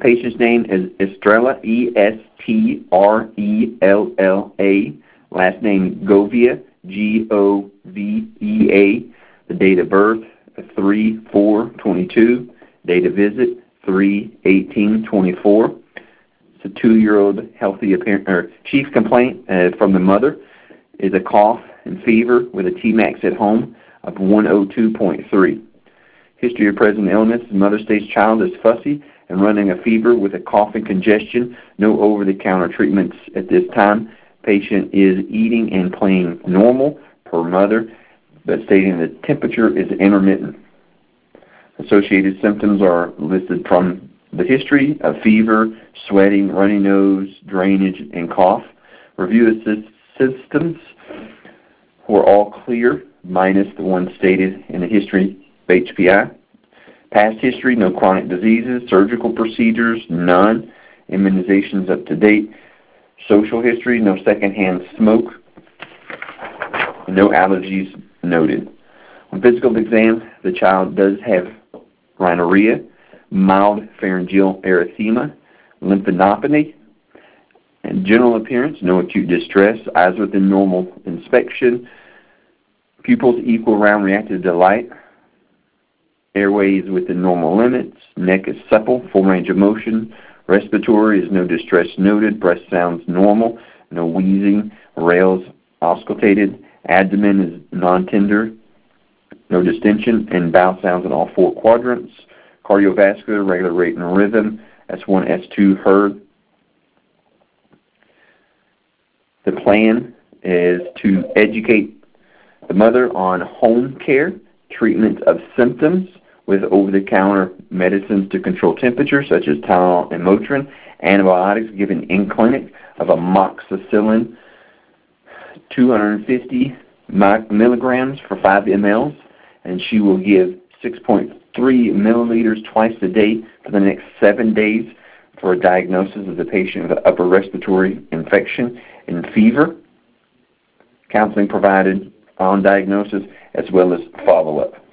patient's name is Estrella, Estrella. Last name Govea, Govea. The date of birth 3/4/22. Date of visit 3/18/24. It's a 2-year-old healthy appearance. Chief complaint from the mother is a cough and fever with a Tmax at home of 102.3. History of present illness. The mother states child is fussy and running a fever with a cough and congestion. No over-the-counter treatments at this time. Patient is eating and playing normal per mother, but stating the temperature is intermittent. Associated symptoms are listed from the history of fever, sweating, runny nose, drainage, and cough. Review of symptoms were all clear, minus the one stated in the history of HPI. Past history, no chronic diseases. Surgical procedures, none. Immunizations up to date. Social history, no secondhand smoke. No allergies noted. On physical exam, the child does have rhinorrhea, mild pharyngeal erythema, lymphadenopathy, and general appearance, no acute distress, eyes within normal inspection, pupils equal round reactive to light, airway is within normal limits, neck is supple, full range of motion, respiratory is no distress noted, breath sounds normal, no wheezing, rails auscultated, abdomen is non-tender, no distension, and bowel sounds in all 4 quadrants. Cardiovascular, regular rate and rhythm, S1, S2 heard. The plan is to educate the mother on home care, treatment of symptoms with over-the-counter medicines to control temperature, such as Tylenol and Motrin, antibiotics given in clinic of amoxicillin, 250 milligrams for 5 mLs, and she will give 6.3 milliliters twice a day for the next 7 days for a diagnosis of the patient with upper respiratory infection and fever. Counseling provided on diagnosis as well as follow-up.